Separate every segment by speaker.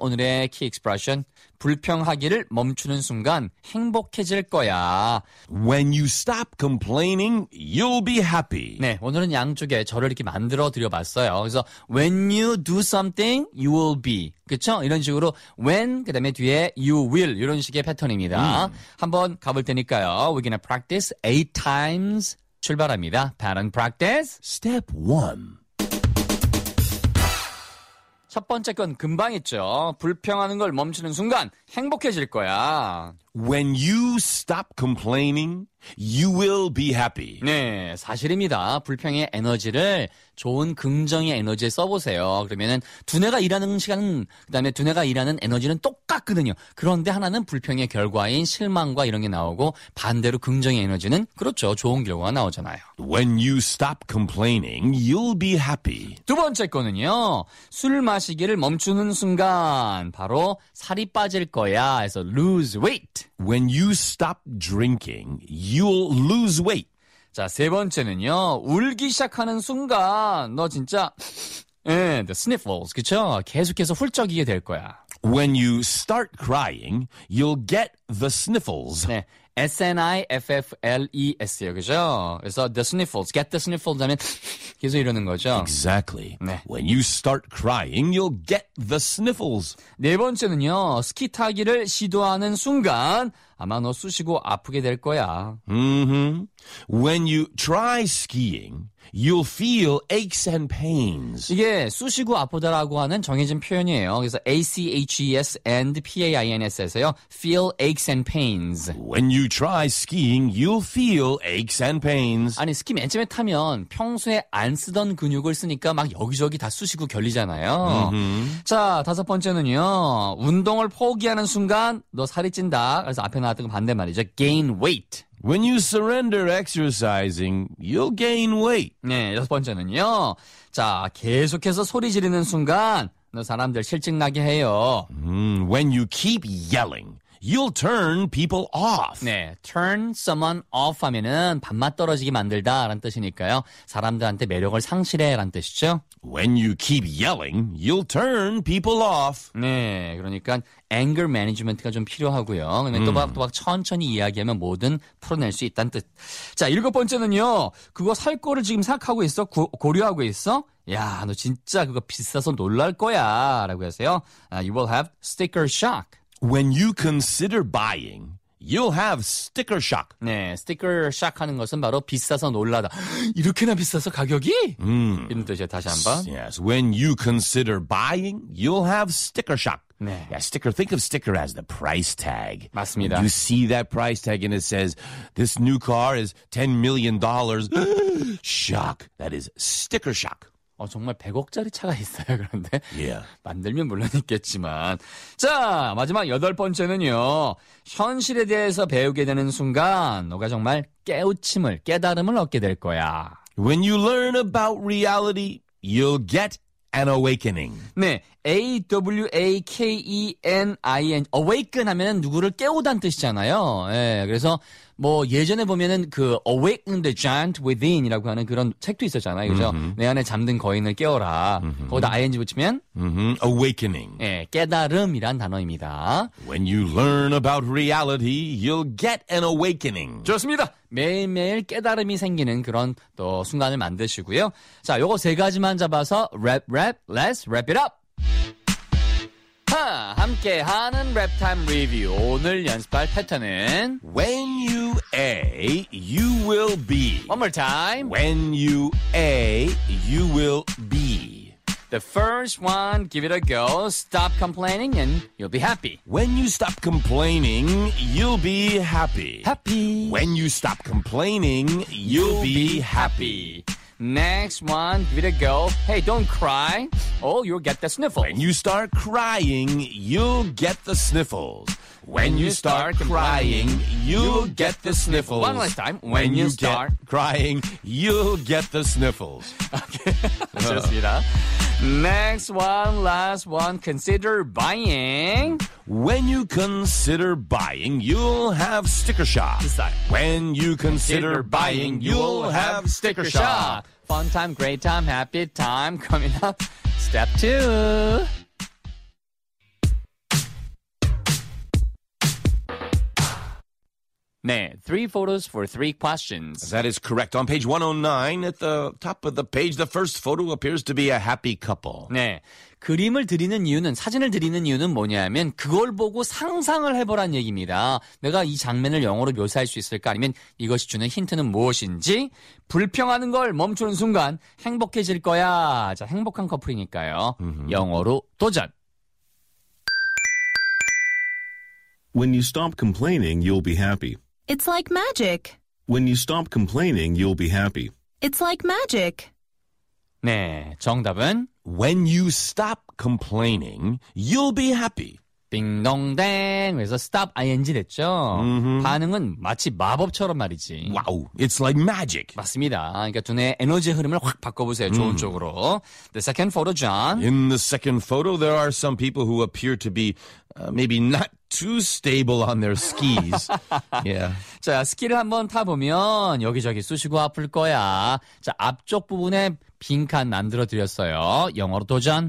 Speaker 1: 오늘의 키 익스프레션. 불평하기를 멈추는 순간 행복해질 거야.
Speaker 2: When you stop complaining, you'll be happy.
Speaker 1: 네, 오늘은 양쪽에 저를 이렇게 만들어 드려봤어요. 그래서 when you do something, you will be. 그렇죠? 이런 식으로 when, 그 다음에 뒤에 you will 이런 식의 패턴입니다. 한번 가볼 테니까요. We're gonna practice 8 times. 출발합니다. Pattern practice.
Speaker 2: Step 1.
Speaker 1: 첫 번째 건 금방 했죠. 불평하는 걸 멈추는 순간 행복해질 거야.
Speaker 2: When you stop complaining, you will be happy.
Speaker 1: 네, 사실입니다. 불평의 에너지를 좋은 긍정의 에너지에 써보세요. 그러면은 두뇌가 일하는 시간은, 그다음에 두뇌가 일하는 에너지는 똑같거든요. 그런데 하나는 불평의 결과인 실망과 이런 게 나오고 반대로 긍정의 에너지는 그렇죠. 좋은 결과가 나오잖아요.
Speaker 2: When you stop complaining, you'll be happy.
Speaker 1: 두 번째 거는요. 술 마시기를 멈추는 순간 바로 살이 빠질 거야. 해서 lose weight.
Speaker 2: When you stop drinking, you'll lose weight.
Speaker 1: 자, 세 번째는요. 울기 시작하는 순간 너 진짜 the sniffles, 그쵸? 계속해서 훌쩍이게 될 거야.
Speaker 2: When you start crying, you'll get the sniffles.
Speaker 1: 네, sniffles,요, 그죠? 그래서 the sniffles, get the sniffles 하면 계속 이러는 거죠.
Speaker 2: Exactly.
Speaker 1: 네.
Speaker 2: When you start crying, you'll get the sniffles.
Speaker 1: 네 번째는요. 스키 타기를 시도하는 순간 아마 너 쑤시고 아프게 될 거야.
Speaker 2: When you try skiing, you'll feel aches and pains.
Speaker 1: 이게 쑤시고 아프다라고 하는 정해진 표현이에요. 그래서 ACHES and PAINS에서요. feel aches and pains.
Speaker 2: When you try skiing, you'll feel aches and pains.
Speaker 1: 아니 스키 맨 처음에 타면 평소에 안 쓰던 근육을 쓰니까 막 여기저기 다 쑤시고 결리잖아요. 자, 다섯 번째는요. 운동을 포기하는 순간 너 살이 찐다. 그래서 앞에 나왔던 거 반대 말이죠. gain weight.
Speaker 2: When you surrender exercising, you'll gain weight.
Speaker 1: 네, 여섯 번째는요. 자, 계속해서 소리 지르는 순간 너 사람들 실증 나게 해요.
Speaker 2: When you keep yelling, you'll turn people off.
Speaker 1: 네, turn someone off 하면은 밥맛 떨어지게 만들다라는 뜻이니까요. 사람들한테 매력을 상실해라는 뜻이죠.
Speaker 2: When you keep yelling, you'll turn people off.
Speaker 1: 네, 그러니까 anger management가 좀 필요하고요. 그러면 또박 천천히 이야기하면 뭐든 풀어낼 수 있다는 뜻. 자, 일곱 번째는요. 그거 살 거를 지금 생각하고 있어? 고려하고 있어? 야, 너 진짜 그거 비싸서 놀랄 거야. 라고 하세요. You will have sticker shock.
Speaker 2: When you consider buying, you'll have sticker shock.
Speaker 1: 네, sticker shock 하는 것은 바로 비싸서 놀라다. 이렇게나 비싸서 가격이? 이런 뜻이에요. 다시 한번.
Speaker 2: Yes, when you consider buying, you'll have sticker shock.
Speaker 1: 네.
Speaker 2: Yeah, sticker. Think of sticker as the price tag.
Speaker 1: 맞습니다.
Speaker 2: When you see that price tag and it says, this new car is $10 million. Shock. That is sticker shock.
Speaker 1: 정말 100억짜리 차가 있어요. 그런데
Speaker 2: Yeah.
Speaker 1: 만들면 물론 있겠지만. 자, 마지막 여덟 번째는요. 현실에 대해서 배우게 되는 순간 너가 정말 깨달음을 얻게 될 거야.
Speaker 2: When you learn about reality, you'll get an awakening.
Speaker 1: 네, AWAKENIN, awaken 하면은 누구를 깨우다는 뜻이잖아요. 예, 그래서 뭐 예전에 보면은 그 Awaken the Giant Within이라고 하는 그런 책도 있었잖아요. 그죠? 내 안에 잠든 거인을 깨워라. 거기다 ing 붙이면
Speaker 2: Awakening.
Speaker 1: 예, 깨달음이란 단어입니다.
Speaker 2: When you learn about reality, you'll get an awakening.
Speaker 1: 좋습니다. 매일매일 깨달음이 생기는 그런 또 순간을 만드시고요. 자, 요거 세 가지만 잡아서 let's wrap it up. 함께 하는 랩타임 리뷰. 오늘 연습할 패턴은
Speaker 2: When you A, you will be.
Speaker 1: One more time.
Speaker 2: When you A, you will be.
Speaker 1: The first one, give it a go. Stop complaining and you'll be happy.
Speaker 2: When you stop complaining, you'll be happy.
Speaker 1: Happy.
Speaker 2: When you stop complaining, you'll be happy.
Speaker 1: Next one, give it a go. Hey, don't cry. Oh, you'll get the sniffles.
Speaker 2: When you start crying, you'll get the sniffles. When you start crying, you'll get the sniffles.
Speaker 1: One last time. When you start
Speaker 2: crying, you'll get the sniffles.
Speaker 1: Okay. 좋습니다. Next one, last one. Consider buying.
Speaker 2: When you consider buying, you'll have sticker shock. When you consider buying, you'll have sticker shock.
Speaker 1: Fun time, great time, happy time coming up. Step 2. 네, 3 photos for 3 questions.
Speaker 2: That is correct. On page 109, at the top of the page, the first photo appears to be a happy couple.
Speaker 1: 네, 그림을 드리는 이유는, 사진을 드리는 이유는 뭐냐면 그걸 보고 상상을 해보란 얘기입니다. 내가 이 장면을 영어로 묘사할 수 있을까? 아니면 이것이 주는 힌트는 무엇인지 불평하는 걸 멈추는 순간 행복해질 거야. 자, 행복한 커플이니까요. 영어로 도전.
Speaker 3: When you stop complaining, you'll be happy.
Speaker 4: It's like magic.
Speaker 3: When you stop complaining, you'll be happy.
Speaker 4: It's like magic.
Speaker 1: 네, 정답은
Speaker 2: When you stop complaining, you'll be happy.
Speaker 1: 빙동댕. 그래서 stop ing 됐죠. 반응은 마치 마법처럼 말이지.
Speaker 2: Wow, it's like magic.
Speaker 1: 맞습니다. 그러니까 두뇌의 에너지 흐름을 확 바꿔보세요. 좋은 쪽으로. The second photo, John.
Speaker 2: In the second photo, there are some people who appear to be maybe not too stable on their skis. Yeah.
Speaker 1: 자, 스키를 한번 타보면 여기저기 쑤시고 아플 거야. 자, 앞쪽 부분에 빈칸 만들어 드렸어요. 영어로 도전.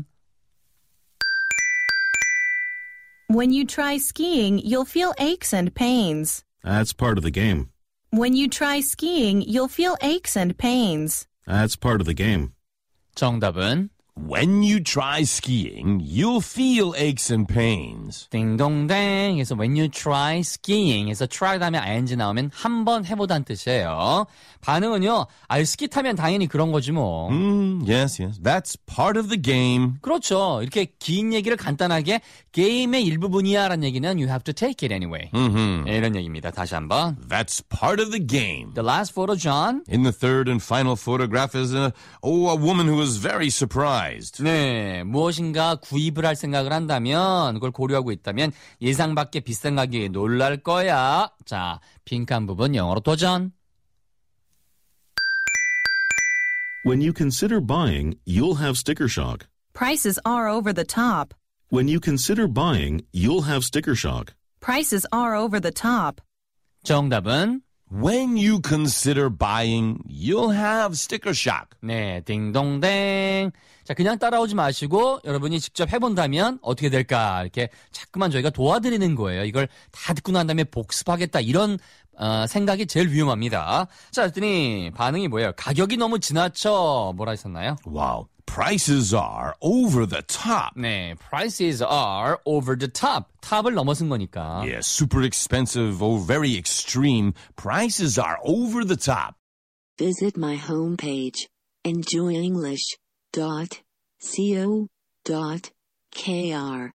Speaker 4: When you try skiing, you'll feel aches and pains.
Speaker 3: That's part of the game.
Speaker 4: When you try skiing, you'll feel aches and pains.
Speaker 3: That's part of the game.
Speaker 1: 정답은
Speaker 2: When you try skiing, you'll feel aches and pains.
Speaker 1: 딩동댕 해서 when you try skiing 해서 try 다음에 ing 나오면 한번 해보다는 뜻이에요. 반응은요. 스키 타면 당연히 그런 거지 뭐.
Speaker 2: Yes, yes. That's part of the game.
Speaker 1: 그렇죠. 이렇게 긴 얘기를 간단하게 게임의 일부분이야라는 얘기는 you have to take it anyway. 네, 이런 얘기입니다. 다시 한번.
Speaker 2: That's part of the game.
Speaker 1: The last photo, John.
Speaker 2: In the third and final photograph is a woman who was very surprised.
Speaker 1: 네, 무엇인가 구입을 할 생각을 한다면, 그걸 고려하고 있다면 예상 밖의 비싼 가격에 놀랄 거야. 자, 빈칸 부분 영어로 도전.
Speaker 3: When you consider buying, you'll have sticker shock.
Speaker 4: Prices are over the top.
Speaker 3: When you consider buying, you'll have sticker shock.
Speaker 4: Prices are over the top.
Speaker 1: 정답은
Speaker 2: When you consider buying, you'll have sticker shock.
Speaker 1: 네, 딩동댕. 자, 그냥 따라오지 마시고 여러분이 직접 해본다면 어떻게 될까? 이렇게 자꾸만 저희가 도와드리는 거예요. 이걸 다 듣고 난 다음에 복습하겠다. 이런 생각이 제일 위험합니다. 자, 그랬더니 반응이 뭐예요? 가격이 너무 지나쳐. 뭐라 했었나요?
Speaker 2: Wow. Prices are over the top.
Speaker 1: 네, prices are over the top. 탑을 넘어선 거니까.
Speaker 2: Yeah, super expensive or very extreme. Prices are over the top.
Speaker 5: Visit my homepage, enjoyenglish.co.kr.